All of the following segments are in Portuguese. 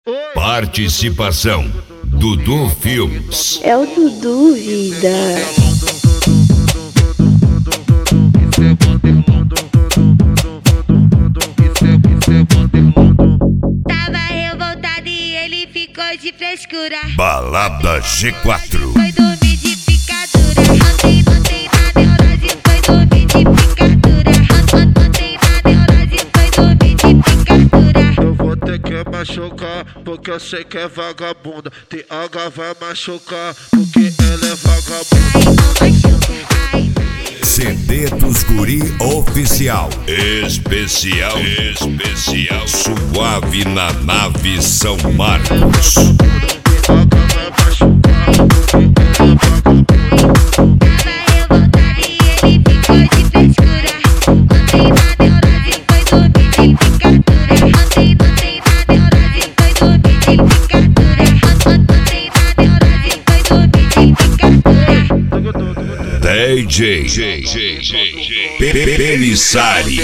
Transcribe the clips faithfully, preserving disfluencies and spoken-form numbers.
Participação Dudu Filmes. É o Dudu, vida. Tava revoltado e ele ficou de frescura. Balada G quatro. Foi dormir de picadura. Ontem, ontem na neurose foi dormir de picadura. Ontem na neurose foi dormir de picadura. Eu vou ter que machucar, porque eu sei que é vagabunda. T H vai machucar, porque ela é vagabunda. Ai, não machuca, ai, ai. C D dos Guri Oficial. Especial, especial. Suave na nave São Marcos. T H vai machucar, porque ela é vagabunda. Tava revoltado e ele ficou de frescura. Ontem na neurose foi dormir de picadura. Ontem, ontem na neurose foi dormir de picadura. Ontem na neurose foi dormir de picadura. D J Pelissari.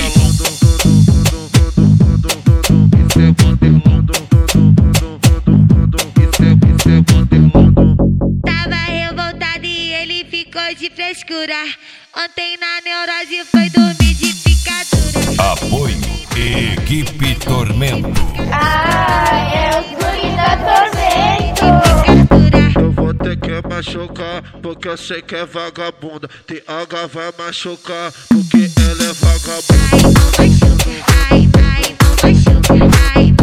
Tava revoltado e ele ficou de frescura. Ontem na neurose foi dormir de picadura. Apoio Equipe Tormento. Ah, é os guri da Tormento. Picadura. Eu vou ter que machucar, porque eu sei que é vagabunda. T H vai machucar, porque ela é vagabunda. Ai, não machuca, ai, ai, não machuca, ai.